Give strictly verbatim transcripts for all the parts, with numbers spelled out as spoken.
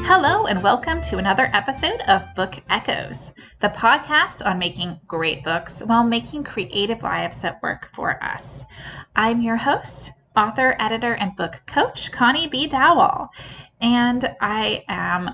Hello, and welcome to another episode of Book Echoes, the podcast on making great books while making creative lives that work for us. I'm your host, author, editor, and book coach, Connie B. Dowell, and I am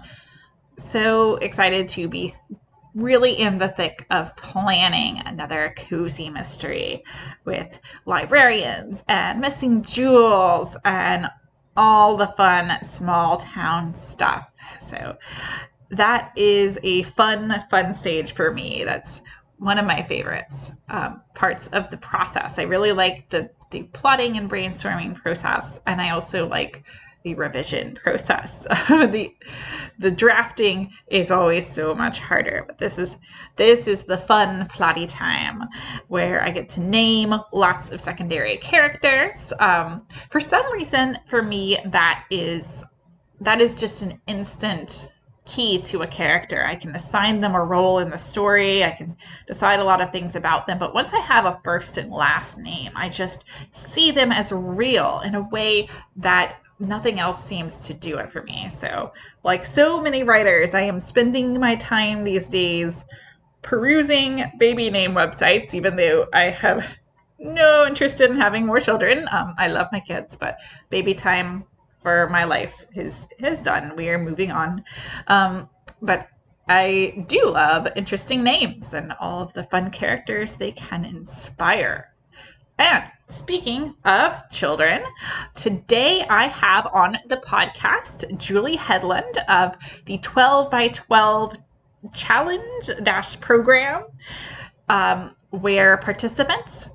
so excited to be really in the thick of planning another cozy mystery with librarians and missing jewels and all the fun small town stuff. So that is a fun, fun stage for me. That's one of my favorites um, parts of the process. I really like the, the plotting and brainstorming process, and I also like the revision process. the the drafting is always so much harder, but this is this is the fun plotty time where I get to name lots of secondary characters. Um, for some reason, for me, that is that is just an instant key to a character. I can assign them a role in the story. I can decide a lot of things about them. But once I have a first and last name, I just see them as real in a way that nothing else seems to do it for me. So, like so many writers, I am spending my time these days perusing baby name websites, even though I have no interest in having more children. Um, I love my kids, but baby time for my life is is done. We are moving on. Um, but I do love interesting names and all of the fun characters they can inspire. And speaking of children, today I have on the podcast Julie Headland of the twelve by twelve Challenge Dash program, um, where participants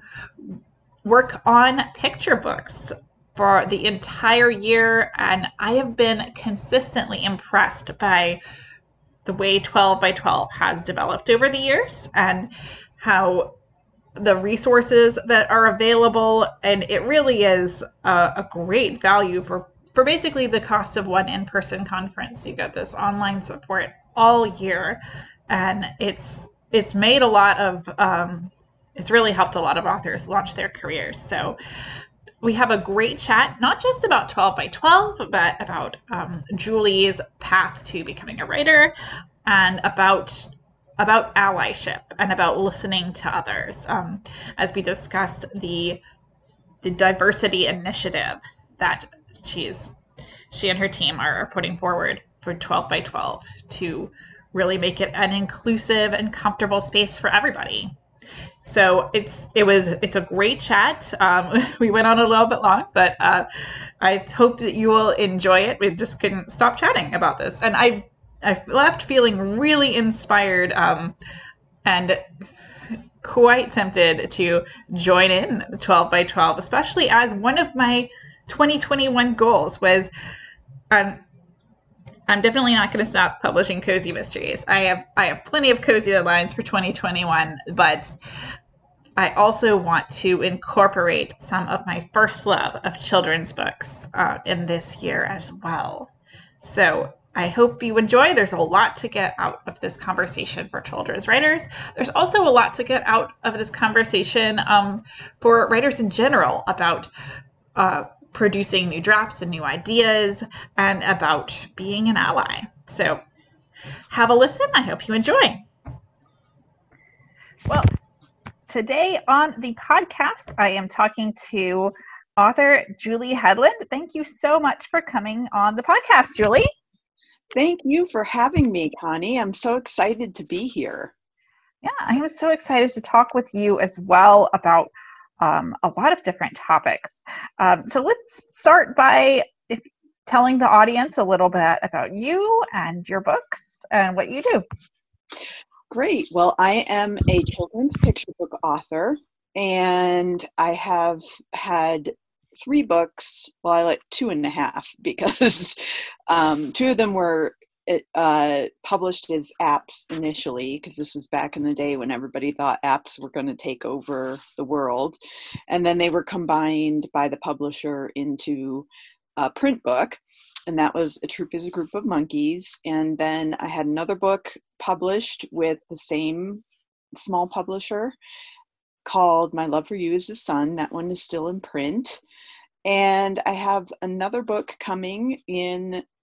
work on picture books for the entire year. And I have been consistently impressed by the way twelve by twelve has developed over the years and how the resources that are available, and it really is a, a great value for for basically the cost of one in-person conference. You get this online support all year, and it's it's made a lot of um, it's really helped a lot of authors launch their careers. So we have a great chat, not just about twelve by twelve, but about um, Julie's path to becoming a writer, and about about allyship and about listening to others, um, as we discussed the the diversity initiative that she's she and her team are putting forward for twelve by twelve to really make it an inclusive and comfortable space for everybody. So it's it was it's a great chat. Um, we went on a little bit long, but uh, I hope that you will enjoy it. We just couldn't stop chatting about this, and I I left feeling really inspired um, and quite tempted to join in the twelve by twelve, especially as one of my twenty twenty-one goals was um, I'm definitely not going to stop publishing cozy mysteries. I have I have plenty of cozy deadlines for twenty twenty-one, but I also want to incorporate some of my first love of children's books uh, in this year as well. So I hope you enjoy. There's a lot to get out of this conversation for children's writers. There's also a lot to get out of this conversation um, for writers in general about uh, producing new drafts and new ideas and about being an ally. So have a listen. I hope you enjoy. Well, today on the podcast, I am talking to author Julie Headland. Thank you so much for coming on the podcast, Julie. Thank you for having me, Connie. I'm so excited to be here. Yeah, I was so excited to talk with you as well about um, a lot of different topics. Um, so let's start by if, telling the audience a little bit about you and your books and what you do. Great. Well, I am a children's picture book author, and I have had three books. Well, I like two and a half because um, two of them were uh, published as apps initially, because this was back in the day when everybody thought apps were going to take over the world. And then they were combined by the publisher into a print book. And that was A Troop is a Group of Monkeys. And then I had another book published with the same small publisher called My Love for You is the Sun. That one is still in print. And I have another book coming in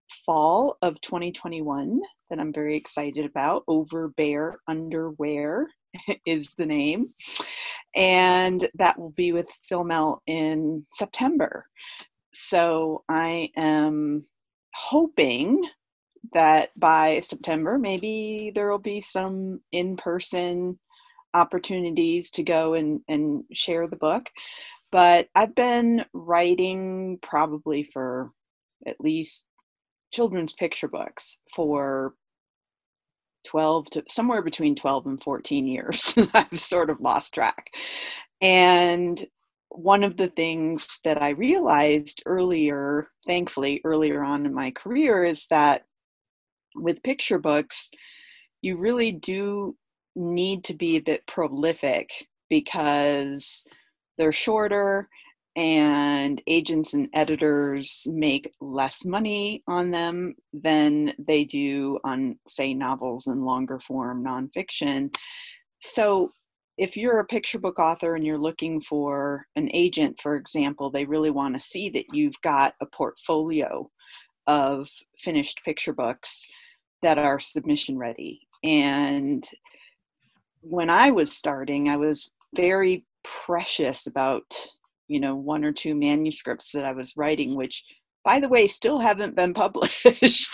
fall of twenty twenty-one that I'm very excited about. Over Bear Underwear is the name. And that will be with Phil Mell in September. So I am hoping that by September, maybe there will be some in-person opportunities to go and, and share the book. But I've been writing probably for at least children's picture books for twelve to somewhere between twelve and fourteen years. I've sort of lost track. And one of the things that I realized earlier, thankfully earlier on in my career, is that with picture books, you really do need to be a bit prolific because they're shorter and agents and editors make less money on them than they do on, say, novels and longer form nonfiction. So if you're a picture book author and you're looking for an agent, for example, they really want to see that you've got a portfolio of finished picture books that are submission ready. And when I was starting, I was very precious about, you know, one or two manuscripts that I was writing, which, by the way, still haven't been published.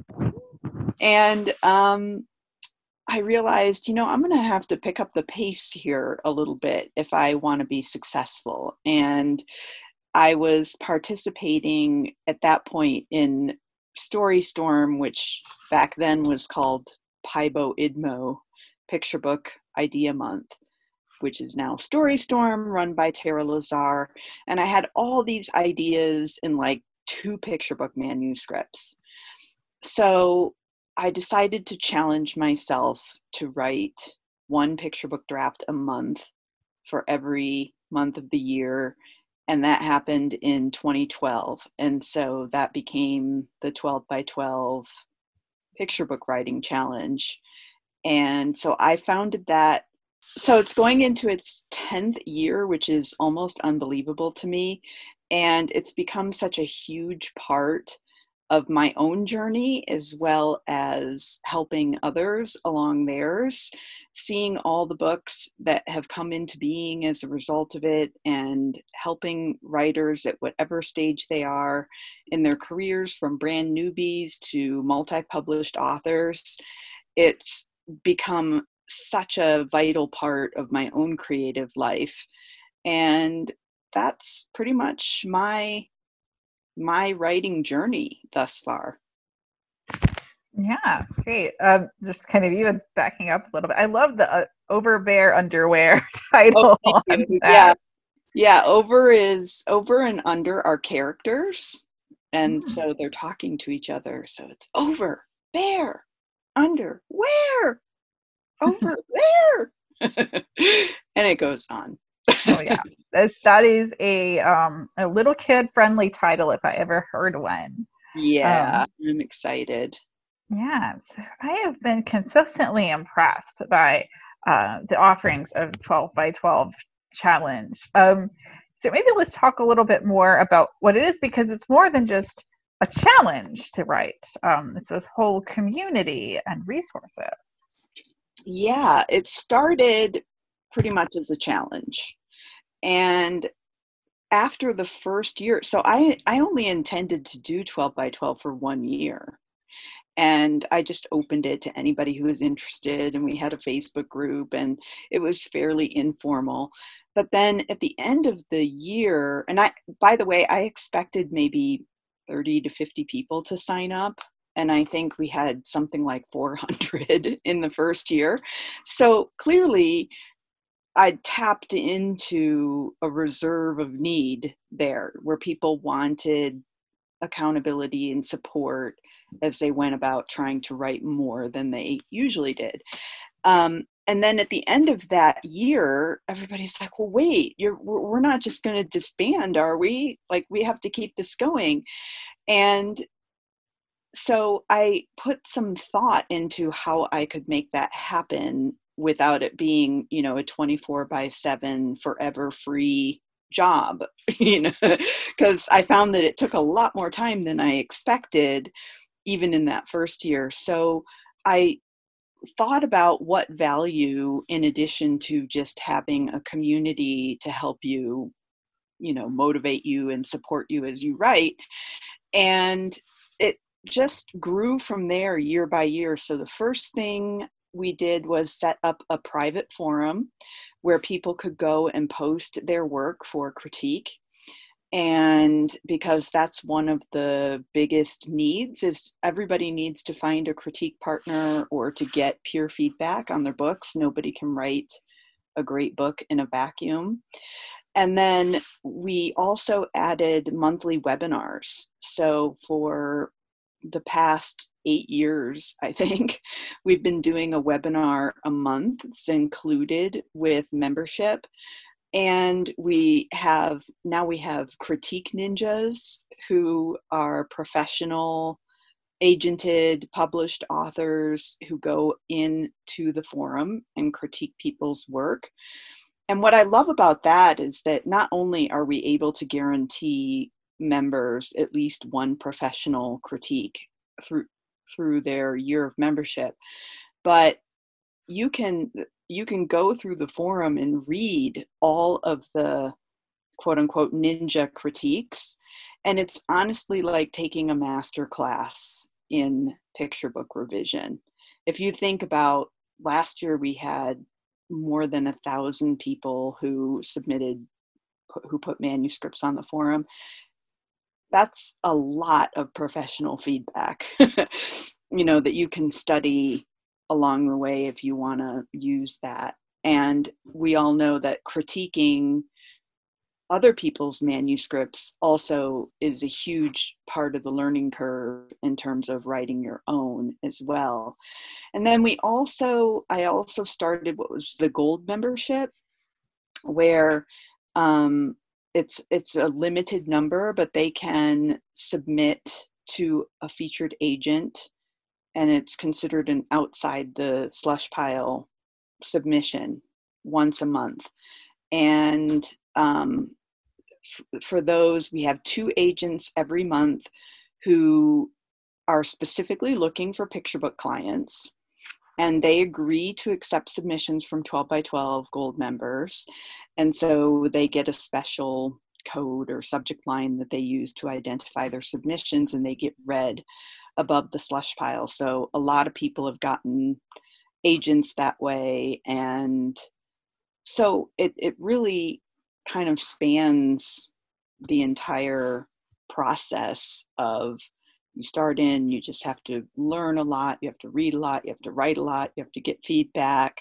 And um, I realized, you know, I'm going to have to pick up the pace here a little bit if I want to be successful. And I was participating at that point in Story Storm, which back then was called Paibo Idmo Picture Book Idea Month, which is now Story Storm, run by Tara Lazar. And I had all these ideas in like two picture book manuscripts. So I decided to challenge myself to write one picture book draft a month for every month of the year. And that happened in twenty twelve. And so that became the twelve by twelve picture book writing challenge. And so I founded that. So it's going into its tenth year, which is almost unbelievable to me. And it's become such a huge part of my own journey, as well as helping others along theirs, seeing all the books that have come into being as a result of it, and helping writers at whatever stage they are in their careers, from brand newbies to multi-published authors. It's become such a vital part of my own creative life. And that's pretty much my my writing journey thus far. Yeah, great. Um, just kind of even backing up a little bit. I love the uh, Over Bear Underwear title. Oh, on yeah, that. yeah. Over is over and under are characters, and Mm. so they're talking to each other. So it's over, bear, under, where, over, where, and it goes on. Oh yeah, that's that is a um a little kid friendly title if I ever heard one. Yeah, Um, I'm excited. yeah, so I have been consistently impressed by uh, the offerings of twelve by twelve challenge. Um, so maybe let's talk a little bit more about what it is, because it's more than just a challenge to write. Um, it's this whole community and resources. Yeah, it started pretty much as a challenge. And after the first year, so I, I only intended to do twelve by twelve for one year. And I just opened it to anybody who was interested. And we had a Facebook group, and it was fairly informal. But then at the end of the year, and I, by the way, I expected maybe thirty to fifty people to sign up. And I think we had something like four hundred in the first year. So clearly, I tapped into a reserve of need there, where people wanted accountability and support as they went about trying to write more than they usually did. Um, and then at the end of that year, everybody's like, well, wait, you're, we're not just going to disband, are we? Like, we have to keep this going. And so I put some thought into how I could make that happen without it being, you know, a twenty-four by seven forever free job, you know, because I found that it took a lot more time than I expected even in that first year. So I thought about what value, in addition to just having a community to help you, you know, motivate you and support you as you write. And it just grew from there year by year. So the first thing we did was set up a private forum where people could go and post their work for critique. And because that's one of the biggest needs, is everybody needs to find a critique partner or to get peer feedback on their books. Nobody can write a great book in a vacuum. And then we also added monthly webinars. So for the past eight years, I think, we've been doing a webinar a month. It's included with membership. And we have, now we have critique ninjas who are professional, agented, published authors who go into the forum and critique people's work. And what I love about that is that not only are we able to guarantee members at least one professional critique through through their year of membership, but you can you can go through the forum and read all of the quote unquote ninja critiques. And it's honestly like taking a master class in picture book revision. If you think about last year, we had more than a thousand people who submitted, who put manuscripts on the forum. That's a lot of professional feedback, you know, that you can study along the way if you want to use that. And we all know that critiquing other people's manuscripts also is a huge part of the learning curve in terms of writing your own as well. And then we also, I also started what was the gold membership, where um, it's it's a limited number, but they can submit to a featured agent, and it's considered an outside the slush pile submission once a month. And um, f- for those, we have two agents every month who are specifically looking for picture book clients, and they agree to accept submissions from twelve by twelve gold members. And so they get a special code or subject line that they use to identify their submissions, and they get read above the slush pile. So a lot of people have gotten agents that way. And so it, it really kind of spans the entire process of, you start in, you just have to learn a lot, you have to read a lot, you have to write a lot, you have to get feedback,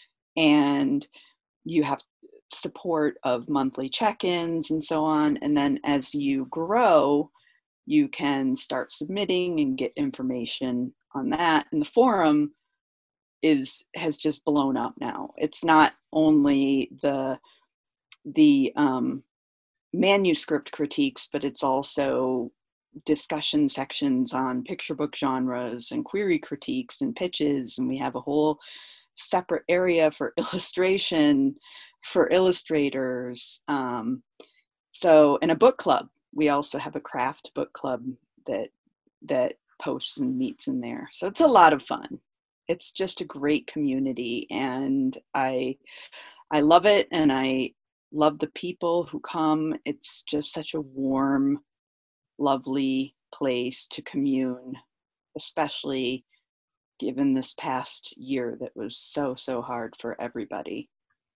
and you have support of monthly check-ins and so on. And then as you grow, you can start submitting and get information on that. And the forum is has just blown up now. It's not only the the um, manuscript critiques, but it's also discussion sections on picture book genres and query critiques and pitches. And we have a whole separate area for illustration for illustrators. Um, so in a book club, we also have a craft book club that that posts and meets in there. So it's a lot of fun. It's just a great community, and I I love it, and I love the people who come. It's just such a warm, lovely place to commune, especially given this past year that was so, so hard for everybody.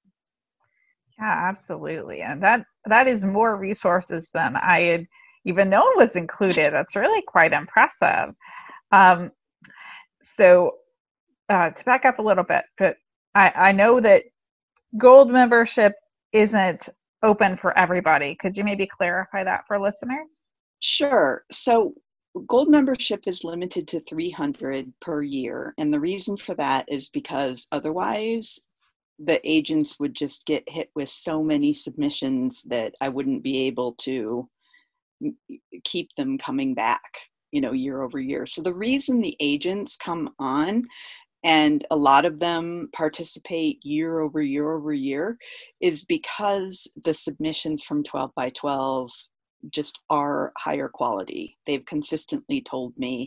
Yeah, absolutely. And that that is more resources than I had even known was included. That's really quite impressive. Um, so uh, to back up a little bit, but I, I know that gold membership isn't open for everybody. Could you maybe clarify that for listeners? Sure. So gold membership is limited to three hundred per year. And the reason for that is because otherwise the agents would just get hit with so many submissions that I wouldn't be able to keep them coming back, you know, year over year. So the reason the agents come on, and a lot of them participate year over year over year, is because the submissions from twelve by twelve just are higher quality. They've consistently told me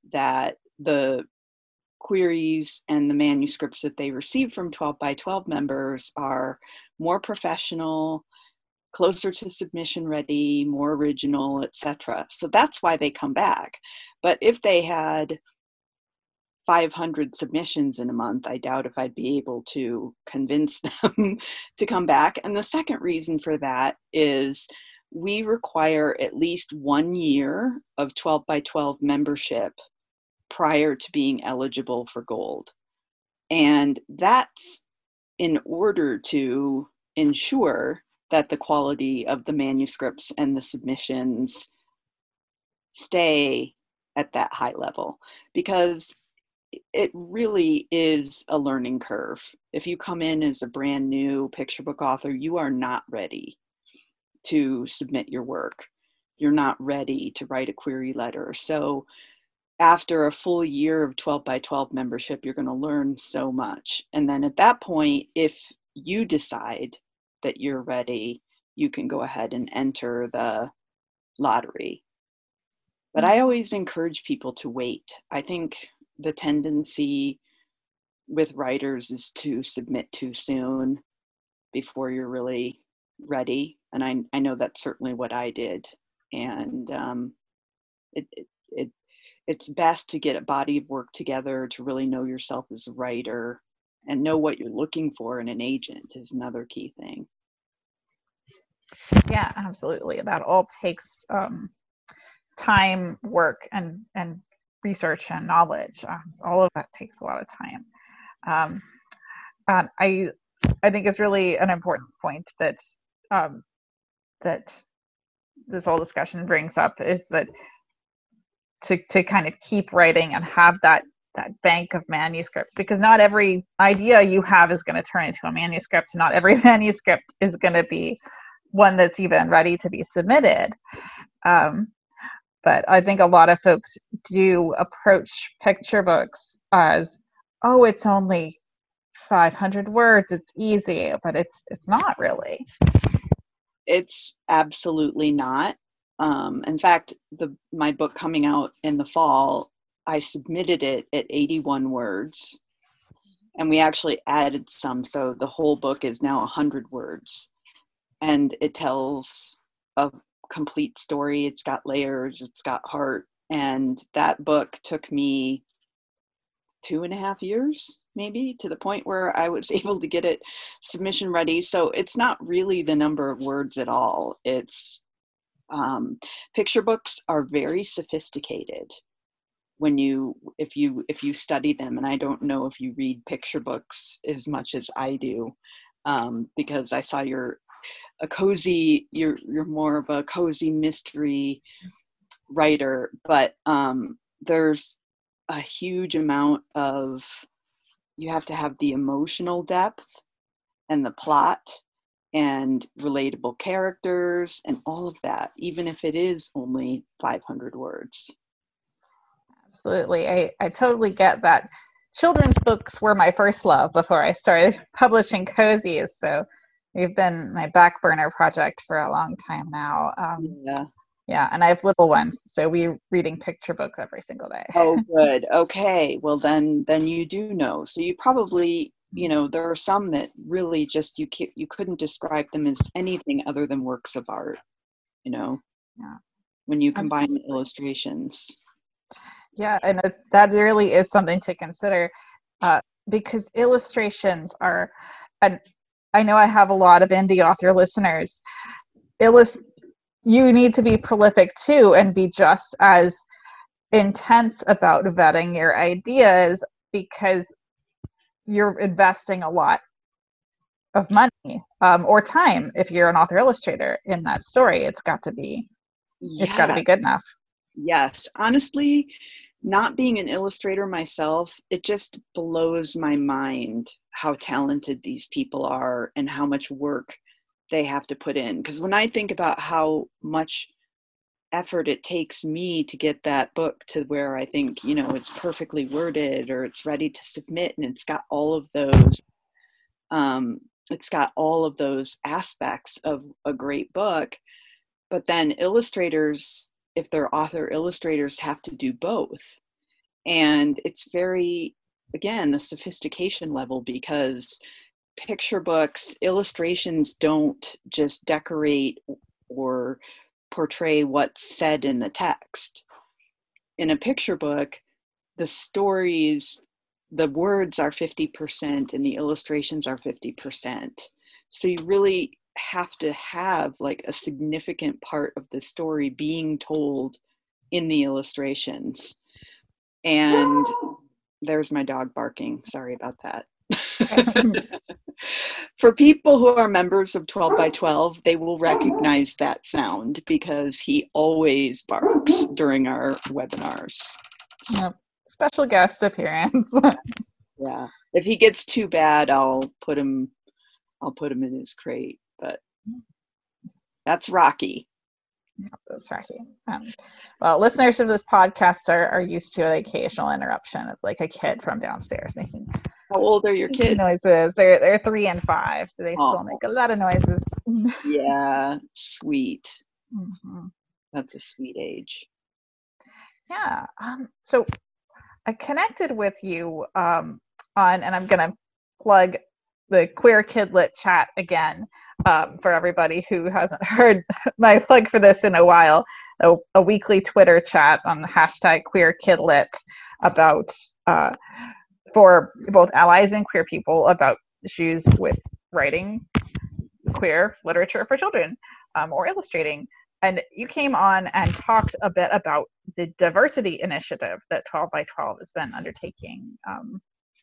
that the queries and the manuscripts that they receive from twelve by twelve members are more professional, closer to submission ready, more original, et cetera. So that's why they come back. But if they had five hundred submissions in a month, I doubt if I'd be able to convince them to come back. And the second reason for that is we require at least one year of twelve by twelve membership prior to being eligible for gold. And that's in order to ensure that the quality of the manuscripts and the submissions stay at that high level, because it really is a learning curve. If you come in as a brand new picture book author, you are not ready to submit your work. You're not ready to write a query letter. So after a full year of twelve by twelve membership, you're going to learn so much. And then at that point, if you decide that you're ready, you can go ahead and enter the lottery. But I always encourage people to wait. I think the tendency with writers is to submit too soon before you're really ready. And I, I know that's certainly what I did. And um, it, it, it it's best to get a body of work together to really know yourself as a writer and know what you're looking for in an agent is another key thing. Yeah, absolutely. That all takes um, time, work, and and research and knowledge. Um, all of that takes a lot of time. Um, and I I think it's really an important point that um, that this whole discussion brings up, is that to to kind of keep writing and have that that bank of manuscripts, because not every idea you have is going to turn into a manuscript. Not every manuscript is going to be one that's even ready to be submitted. Um, but I think a lot of folks do approach picture books as, oh, it's only five hundred words, it's easy, but it's it's not really. It's absolutely not. Um, in fact, the my book coming out in the fall, I submitted it at eighty-one words, and we actually added some, so the whole book is now one hundred words, and it tells a complete story. It's got layers, it's got heart, and that book took me two and a half years, maybe, to the point where I was able to get it submission ready. So it's not really the number of words at all. It's um, picture books are very sophisticated when you, if you, if you study them. And I don't know if you read picture books as much as I do, um, because I saw you're a cozy, you're, you're more of a cozy mystery writer, but um, there's a huge amount of, you have to have the emotional depth and the plot and relatable characters and all of that, even if it is only five hundred words. Absolutely. I, I totally get that. Children's books were my first love before I started publishing cozies. So they've been my back burner project for a long time now. Um, Yeah. Yeah, and I have little ones, so we're reading picture books every single day. Oh, good. Okay. Well, then, then you do know. So you probably, you know, there are some that really just, you can't, you couldn't describe them as anything other than works of art, you know, Yeah. when you combine Absolutely. the illustrations. Yeah, and it, that really is something to consider, uh, because illustrations are, and I know I have a lot of indie author listeners, illust you need to be prolific too and be just as intense about vetting your ideas, because you're investing a lot of money um, or time. If you're an author illustrator in that story, it's got to be it's got to Yeah. be good enough. Yes. Honestly, not being an illustrator myself, it just blows my mind how talented these people are and how much work they have to put in. Because when I think about how much effort it takes me to get that book to where I think, you know, it's perfectly worded or it's ready to submit, and it's got all of those, um, it's got all of those aspects of a great book. But then illustrators, if they're author illustrators, have to do both. And it's very, again, the sophistication level, because picture books, illustrations don't just decorate or portray what's said in the text. In a picture book, the stories, the words are fifty percent and the illustrations are fifty percent. So you really have to have like a significant part of the story being told in the illustrations. And there's my dog barking. Sorry about that. For people who are members of twelve by twelve, they will recognize that sound because he always barks during our webinars. Yep. Special guest appearance. Yeah. If he gets too bad, I'll put him I'll put him in his crate, but that's Rocky. Yep, that's Rocky. Um, well, listeners of this podcast are, are used to the occasional interruption of like a kid from downstairs making How old are your kids? noises. They're they're three and five, so they Oh. still make a lot of noises. Yeah, sweet. Mm-hmm. That's a sweet age. Yeah. Um, so I connected with you um, on, and I'm going to plug the Queer Kidlit chat again um, for everybody who hasn't heard my plug for this in a while. A, a weekly Twitter chat on the hashtag Queer Kidlit about uh, for both allies and queer people about issues with writing queer literature for children um, or illustrating. And you came on and talked a bit about the diversity initiative that twelve by twelve has been undertaking. Um,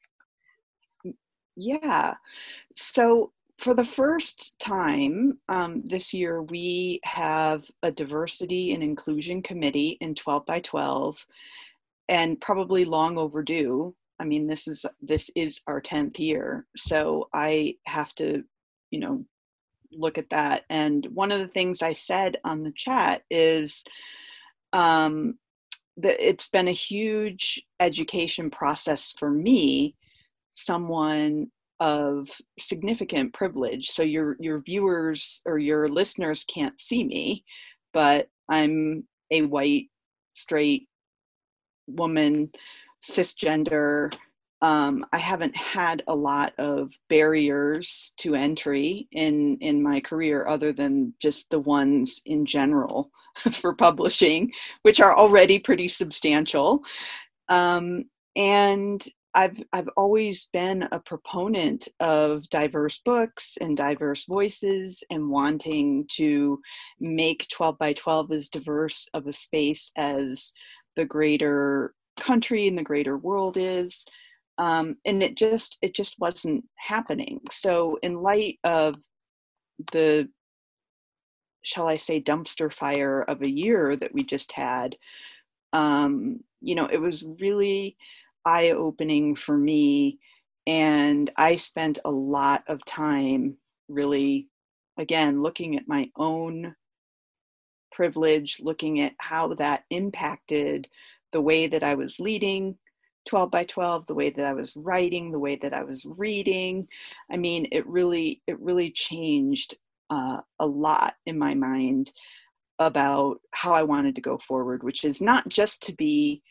yeah. So for the first time um, this year, we have a diversity and inclusion committee in twelve by twelve, and probably long overdue. I mean, this is this is our tenth year, so I have to, you know, look at that. And one of the things I said on the chat is um, that it's been a huge education process for me, someone of significant privilege. So your your viewers or your listeners can't see me, but I'm a white, straight woman, cisgender. Um, I haven't had a lot of barriers to entry in, in my career other than just the ones in general for publishing, which are already pretty substantial. Um, and I've, I've always been a proponent of diverse books and diverse voices and wanting to make twelve by twelve as diverse of a space as the greater country and the greater world is. Um, and it just, it just wasn't happening. So in light of the, shall I say, dumpster fire of a year that we just had, um, you know, it was really eye-opening for me. And I spent a lot of time really, again, looking at my own privilege, looking at how that impacted the way that I was leading twelve by twelve, the way that I was writing, the way that I was reading. I mean, it really, it really changed uh, a lot in my mind about how I wanted to go forward, which is not just to be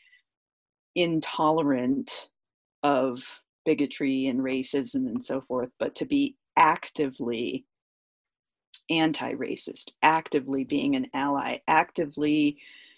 intolerant of bigotry and racism and so forth, but to be actively anti-racist, actively being an ally, actively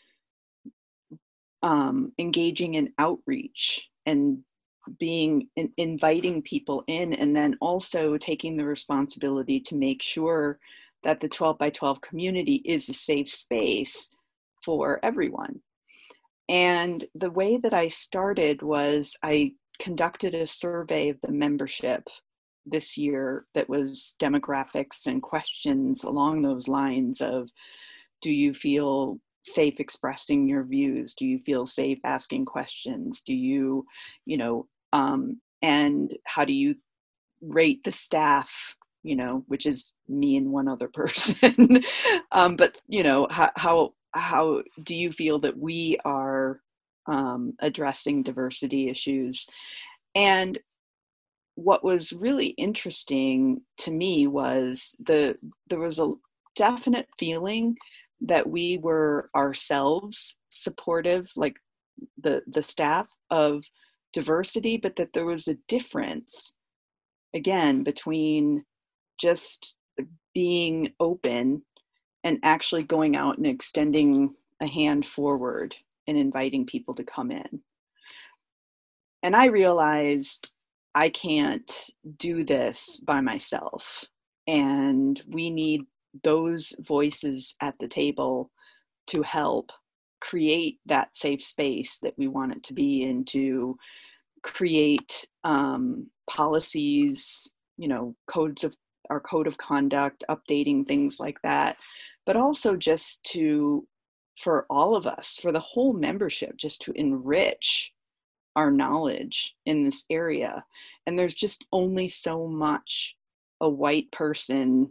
um, engaging in outreach and being in, inviting people in, and then also taking the responsibility to make sure that the twelve by twelve community is a safe space for everyone. And the way that I started was I conducted a survey of the membership this year that was demographics and questions along those lines of, do you feel safe expressing your views? Do you feel safe asking questions? Do you, you know, um, and how do you rate the staff, you know, which is me and one other person. um, but, you know, how, how, how do you feel that we are um, addressing diversity issues? And what was really interesting to me was the, there was a definite feeling that we were ourselves supportive, like the, the staff, of diversity, but that there was a difference, again, between just being open and actually going out and extending a hand forward and inviting people to come in. And I realized I can't do this by myself. And we need those voices at the table to help create that safe space that we want it to be, and to create um, policies, you know, codes of our code of conduct, updating things like that, but also just to, for all of us, for the whole membership, just to enrich our knowledge in this area. And there's just only so much a white person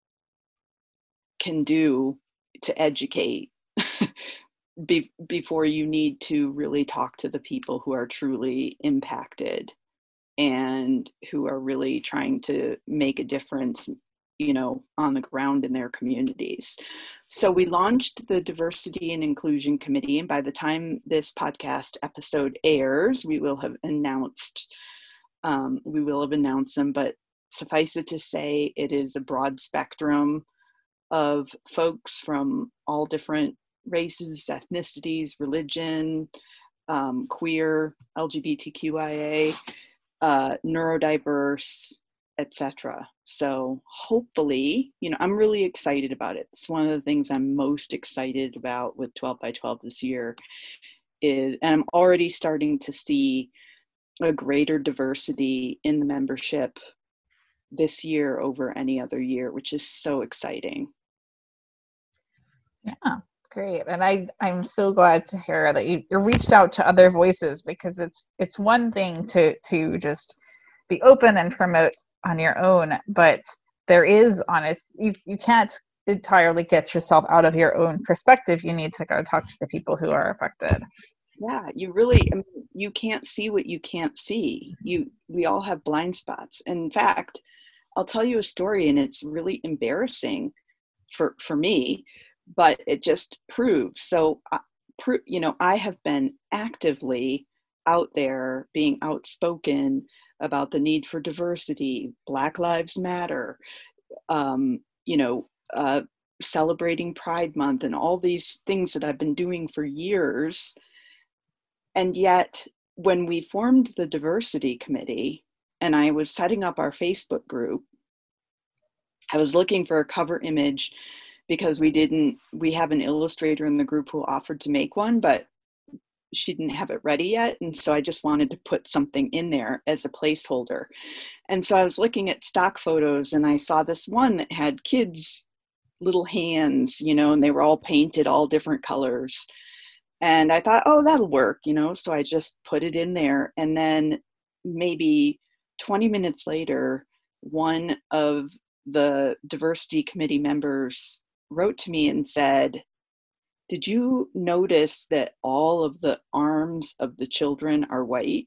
can do to educate be, before you need to really talk to the people who are truly impacted and who are really trying to make a difference, you know, on the ground in their communities. So we launched the Diversity and Inclusion Committee, and by the time this podcast episode airs, we will have announced, um, we will have announced them, but suffice it to say, it is a broad spectrum of folks from all different races, ethnicities, religion, um, queer, L G B T Q I A, uh, neurodiverse, et cetera. So hopefully, you know, I'm really excited about it. It's one of the things I'm most excited about with twelve by twelve this year is, and I'm already starting to see a greater diversity in the membership this year over any other year, which is so exciting. Yeah, great. And I, I'm so glad to hear that you, you reached out to other voices, because it's it's one thing to to just be open and promote on your own, but there is honest, you, you can't entirely get yourself out of your own perspective. You need to go talk to the people who are affected. Yeah, you really, I mean, you can't see what you can't see. You, we all have blind spots. In fact, I'll tell you a story, and it's really embarrassing for, for me, but it just proves. So, uh, pro- you know, I have been actively out there being outspoken about the need for diversity, Black Lives Matter, um, you know, uh, celebrating Pride Month, and all these things that I've been doing for years. And yet, when we formed the diversity committee and I was setting up our Facebook group, I was looking for a cover image because we didn't, we have an illustrator in the group who offered to make one, but she didn't have it ready yet. And so I just wanted to put something in there as a placeholder. And so I was looking at stock photos, and I saw this one that had kids' little hands, you know, and they were all painted all different colors. And I thought, oh, that'll work, you know, so I just put it in there. And then maybe twenty minutes later, one of the diversity committee members wrote to me and said, did you notice that all of the arms of the children are white?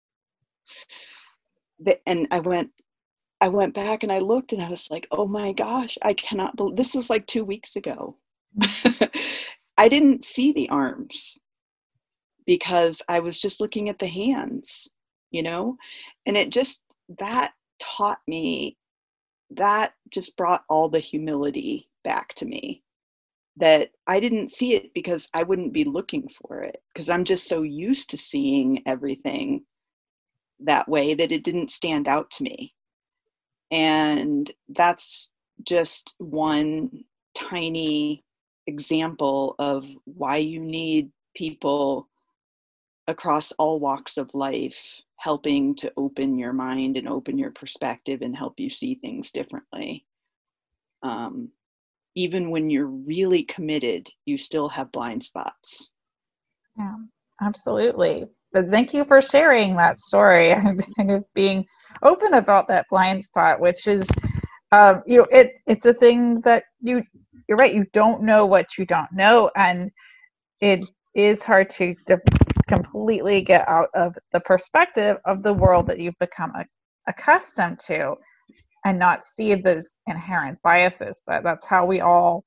And I went, I went back and I looked, and I was like, oh my gosh, I cannot believe, this was like two weeks ago. I didn't see the arms because I was just looking at the hands, you know, and it just, that taught me, that just brought all the humility back to me, that I didn't see it because I wouldn't be looking for it, because I'm just so used to seeing everything that way that it didn't stand out to me. And that's just one tiny example of why you need people across all walks of life helping to open your mind and open your perspective and help you see things differently. Um, even when you're really committed, you still have blind spots. Yeah, absolutely. But thank you for sharing that story and kind of being open about that blind spot, which is, um, you know, it it's a thing that you, you're right, you don't know what you don't know, and it is hard to de- completely get out of the perspective of the world that you've become a- accustomed to, and not see those inherent biases. But that's how we all,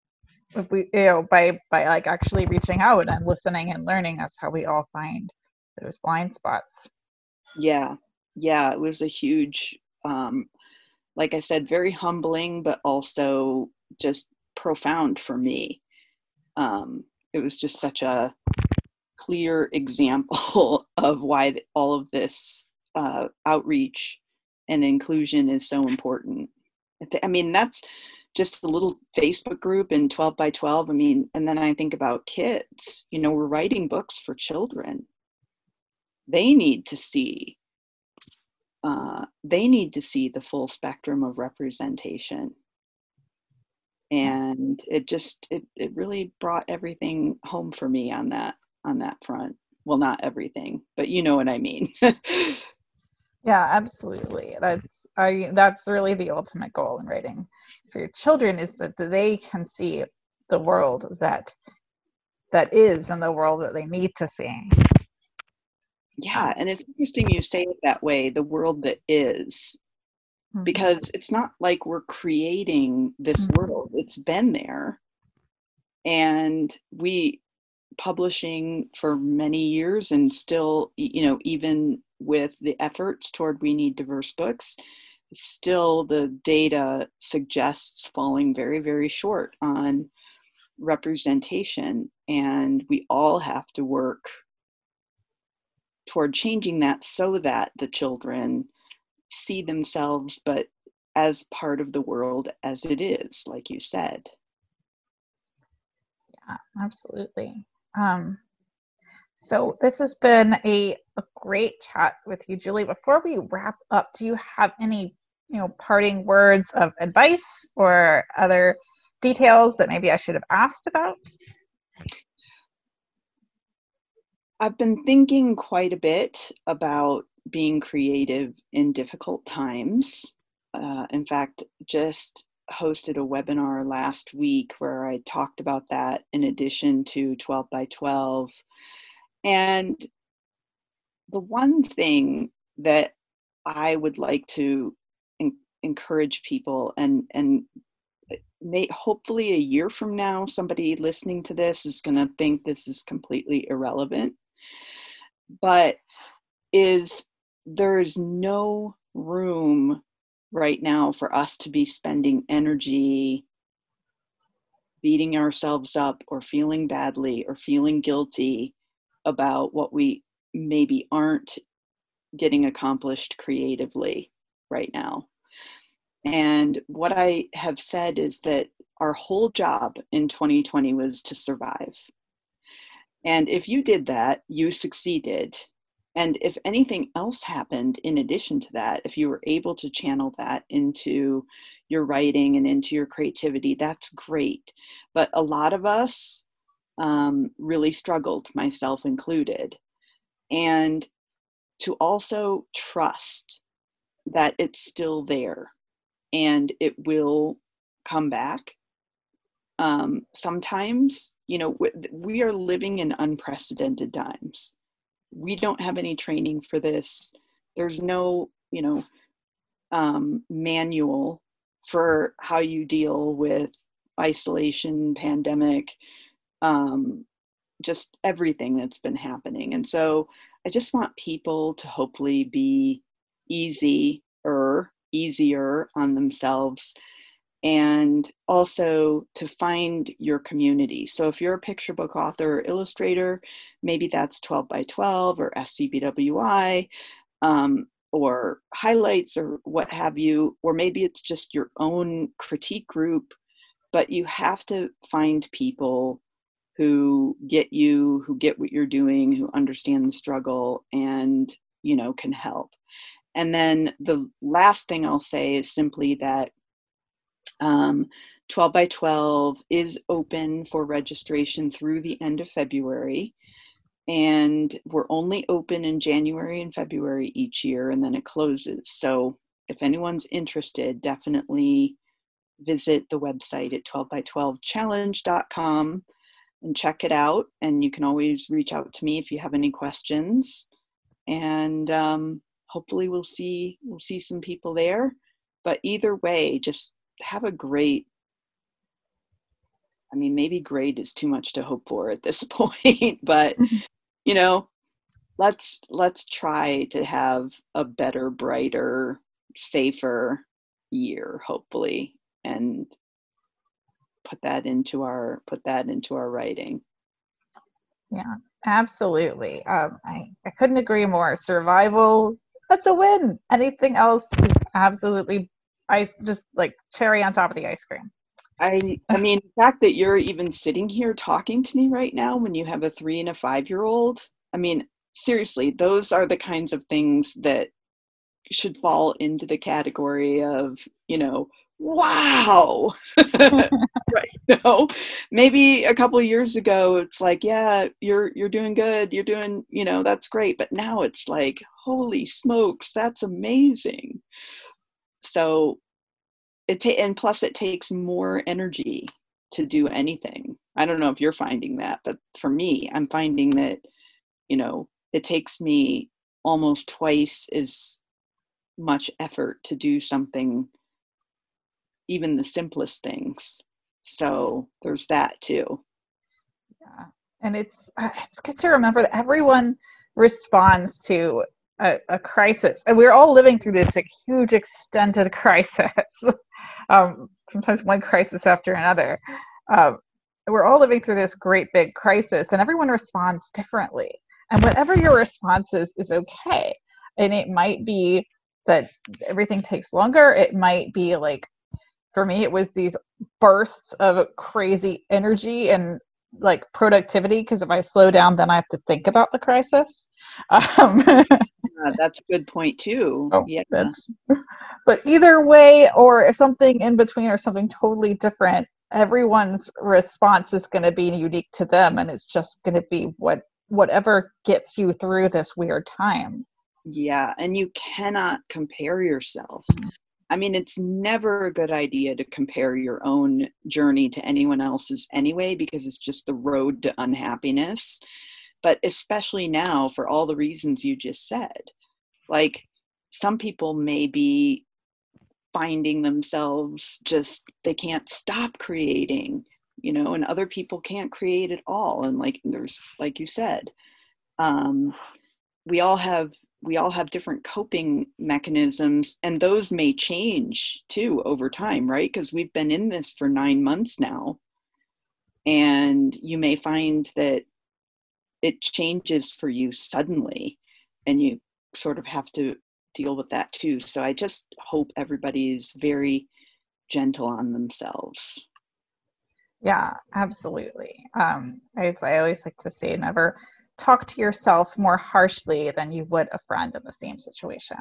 if we, you know, by by like actually reaching out and listening and learning, that's how we all find those blind spots. Yeah. Yeah. It was a huge, um, like I said, very humbling, but also just profound for me. Um, it was just such a clear example of why all of this uh, outreach and inclusion is so important. I mean, that's just a little Facebook group in twelve by twelve. I mean, and then I think about kids, you know, we're writing books for children. They need to see, uh, they need to see the full spectrum of representation. And it just, it, it really brought everything home for me on that, on that front. Well, not everything, but you know what I mean. Yeah, absolutely. That's I that's really the ultimate goal in writing for your children, is that they can see the world that that is and the world that they need to see. Yeah, and it's interesting you say it that way, the world that is, Mhm. because it's not like we're creating this Mhm. world. It's been there. And we publishing for many years, and still, you know, even with the efforts toward We Need Diverse Books, still the data suggests falling very, very short on representation. And we all have to work toward changing that so that the children see themselves, but as part of the world as it is, like you said. Yeah, absolutely. Um, so this has been a, a great chat with you, Julie. Before we wrap up, do you have any, you know, parting words of advice or other details that maybe I should have asked about? I've been thinking quite a bit about being creative in difficult times. Uh, in fact, just hosted a webinar last week where I talked about that in addition to twelve by twelve. And the one thing that I would like to en- encourage people, and and may, hopefully a year from now, somebody listening to this is going to think this is completely irrelevant, but is there's no room right now for us to be spending energy beating ourselves up or feeling badly or feeling guilty about what we maybe aren't getting accomplished creatively right now. And what I have said is that our whole job in twenty twenty was to survive. And if you did that, you succeeded. And if anything else happened in addition to that, if you were able to channel that into your writing and into your creativity, that's great. But a lot of us um, really struggled, myself included. And to also trust that it's still there and it will come back. Um, sometimes, you know, we are living in unprecedented times. We don't have any training for this. There's no, you know, um, manual for how you deal with isolation, pandemic, um, just everything that's been happening. And so I just want people to hopefully be easier, easier on themselves, and also to find your community. So if you're a picture book author or illustrator, maybe that's twelve by twelve or S C B W I, um, or highlights or what have you, or maybe it's just your own critique group, but you have to find people who get you, who get what you're doing, who understand the struggle and, you know, can help. And then the last thing I'll say is simply that um, twelve by twelve is open for registration through the end of February. And we're only open in January and February each year, and then it closes. So if anyone's interested, definitely visit the website at twelve by twelve challenge dot com and check it out. And you can always reach out to me if you have any questions. And um, hopefully we'll see we'll see some people there. But either way, just have a great, I mean, maybe great is too much to hope for at this point, but, you know, let's let's try to have a better, brighter, safer year, hopefully, and put that into our put that into our writing. Yeah, absolutely. Um, I, I couldn't agree more. Survival, that's a win. Anything else is absolutely ice, just like cherry on top of the ice cream. I I mean, the fact that you're even sitting here talking to me right now when you have a three and a five year old, I mean, seriously, those are the kinds of things that should fall into the category of, you know, wow. Right. You know, maybe a couple of years ago it's like, yeah, you're you're doing good, you're doing, you know, that's great. But now it's like, holy smokes, that's amazing. So it ta- and plus it takes more energy to do anything. I don't know if you're finding that, but for me, I'm finding that, you know, it takes me almost twice as much effort to do something, even the simplest things. So there's that too. Yeah. And it's uh, it's good to remember that everyone responds to a, a crisis, and we're all living through this like, huge extended crisis. um, sometimes one crisis after another. Um, we're all living through this great big crisis, and everyone responds differently. And whatever your response is is okay. And it might be that everything takes longer. It might be like, for me, it was these bursts of crazy energy and like productivity, because if I slow down, then I have to think about the crisis. Um, Uh, that's a good point too. oh, Yeah. that's. But either way, or if something in between, or something totally different, everyone's response is going to be unique to them, and it's just going to be what whatever gets you through this weird time. Yeah. And you cannot compare yourself. I mean, it's never a good idea to compare your own journey to anyone else's anyway, because it's just the road to unhappiness. But especially now, for all the reasons you just said, like some people may be finding themselves just, they can't stop creating, you know, and other people can't create at all. And like, there's, like you said, um, we all have we all have different coping mechanisms, and those may change too over time, right? Because we've been in this for nine months now, and you may find that it changes for you suddenly, and you sort of have to deal with that too. So I just hope everybody's very gentle on themselves. Yeah, absolutely. Um, I, I always like to say, never talk to yourself more harshly than you would a friend in the same situation.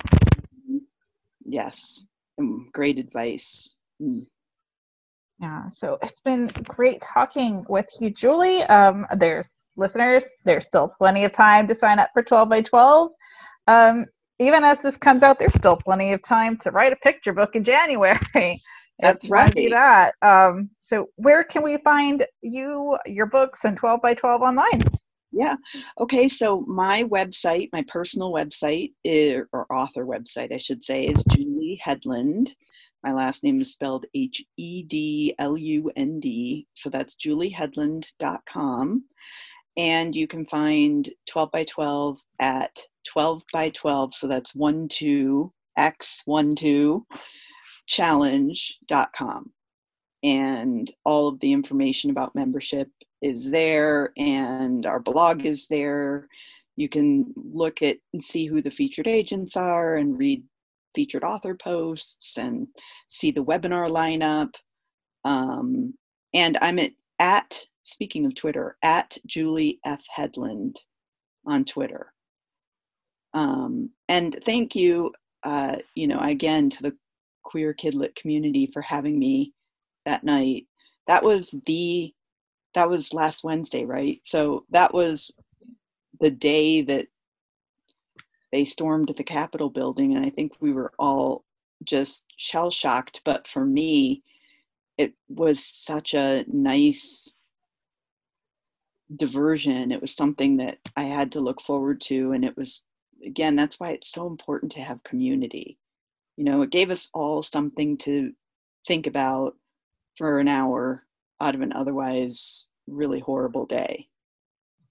Yes. Mm, great advice. Mm. Yeah, so it's been great talking with you, Julie. Um, there's listeners, there's still plenty of time to sign up for twelve by twelve. Um, even as this comes out, there's still plenty of time to write a picture book in January. If That's you want to do right. that. Um, so where can we find you, your books, and twelve by twelve online? Yeah. Okay. So my website, my personal website, is, or author website, I should say, is Julie Hedlund. My last name is spelled H E D L U N D. So that's julie hedlund dot com. And you can find twelve by twelve at twelve by twelve. So that's one two x one two challenge dot com. And all of the information about membership is there, and our blog is there. You can look at and see who the featured agents are, and read featured author posts, and see the webinar lineup. Um, and I'm at, at, speaking of Twitter, at Julie F. Hedlund on Twitter. Um, and thank you, uh, you know, again, to the Queer Kidlit community for having me that night. That was the, that was last Wednesday, right? So that was the day that they stormed the Capitol building, and I think we were all just shell shocked. But for me, it was such a nice diversion. It was something that I had to look forward to, and it was, again, that's why it's so important to have community. You know, it gave us all something to think about for an hour out of an otherwise really horrible day.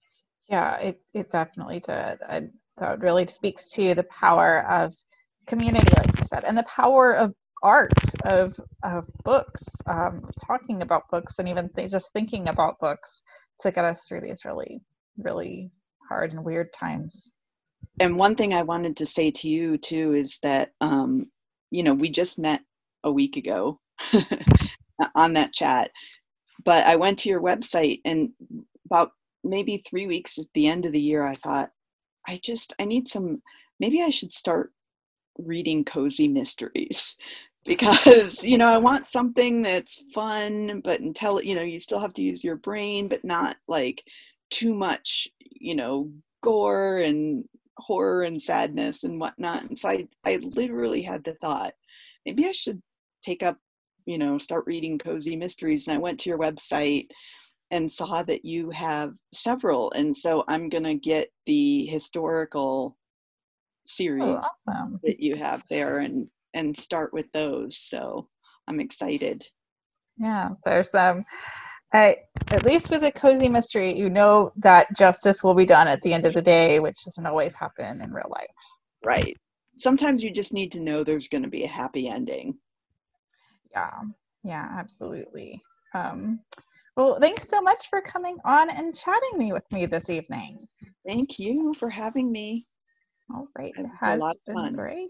Yeah, it, it definitely did. I, that really speaks to the power of community, like you said, and the power of art, of of books, um, talking about books, and even th- just thinking about books to get us through these really, really hard and weird times. And one thing I wanted to say to you too is that, um, you know, we just met a week ago on that chat, but I went to your website, and about maybe three weeks at the end of the year, I thought, I just, I need some, maybe I should start reading cozy mysteries because, you know, I want something that's fun, but until, you know, you still have to use your brain, but not like too much, you know, gore and horror and sadness and whatnot. And so I, I literally had the thought, maybe I should take up, you know, start reading cozy mysteries. And I went to your website and saw that you have several. And so I'm going to get the historical Oh, series awesome. that you have there and, and start with those. So I'm excited. Yeah, there's um I, at least with a cozy mystery, you know that justice will be done at the end of the day, which doesn't always happen in real life. Right. Sometimes you just need to know there's going to be a happy ending. Yeah, yeah, absolutely. Um, well, thanks so much for coming on and chatting me with me this evening. Thank you for having me. All right, it It was a has lot of been fun. great.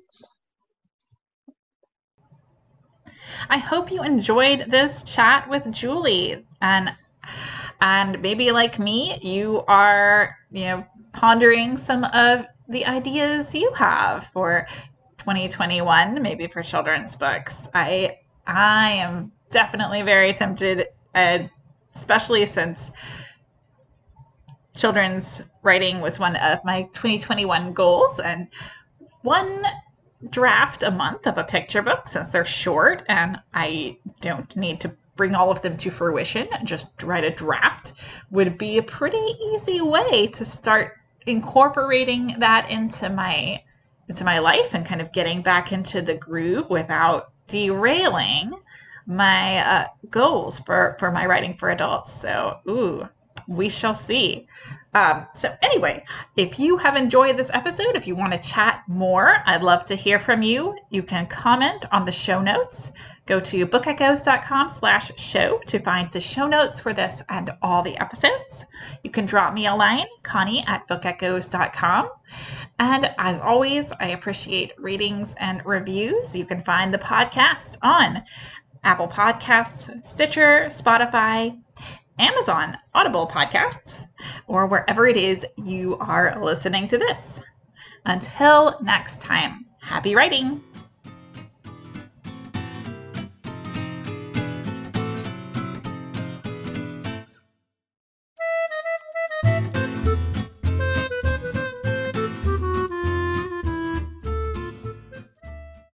I hope you enjoyed this chat with Julie, and and maybe like me, you are, you know, pondering some of the ideas you have for twenty twenty-one, maybe for children's books. I I am definitely very tempted, uh, especially since children's writing was one of my twenty twenty-one goals, and one draft a month of a picture book, since they're short and I don't need to bring all of them to fruition, just write a draft, would be a pretty easy way to start incorporating that into my into my life and kind of getting back into the groove without derailing my uh, goals for for my writing for adults. So ooh, we shall see. Um, so anyway, if you have enjoyed this episode, if you want to chat more, I'd love to hear from you. You can comment on the show notes. Go to bookechoes.com slash show to find the show notes for this and all the episodes. You can drop me a line, Connie at bookechoes dot com. And as always, I appreciate ratings and reviews. You can find the podcast on Apple Podcasts, Stitcher, Spotify, Amazon Audible podcasts, or wherever it is you are listening to this. Until next time, happy writing!